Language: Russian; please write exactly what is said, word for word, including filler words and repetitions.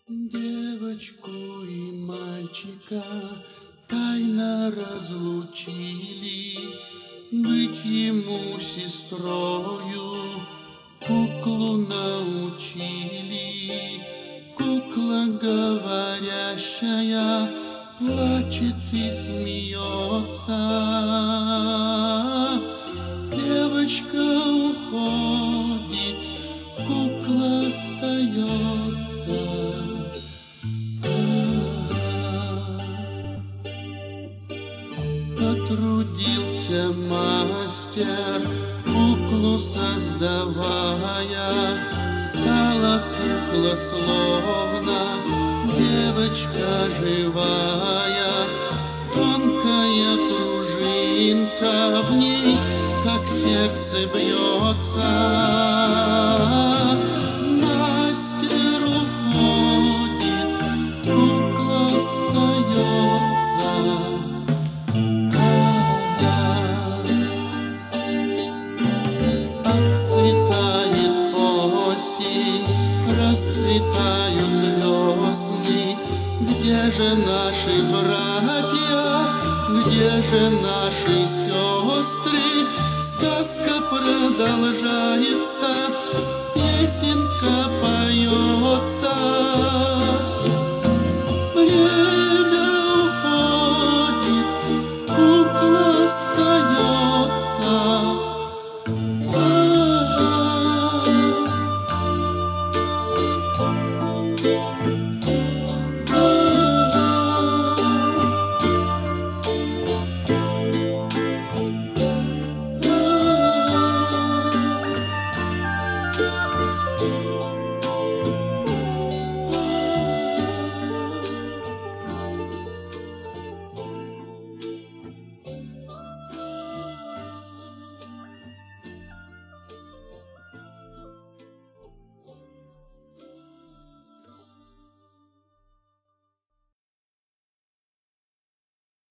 Девочку и мальчика тайно разлучили, быть ему сестрою куклу научили. Кукла говорящая плачет и смеется. Девочка уходит, кукла остается. Потрудился мастер, куклу создавая, стала кукла словно девочка живая. Тонкая пружинка в ней, как сердце бьется. Мастер уходит, кукла остается. Отцветает осень, расцветают весны. Где же наши братья, где же наши сестры? Сказка продолжается.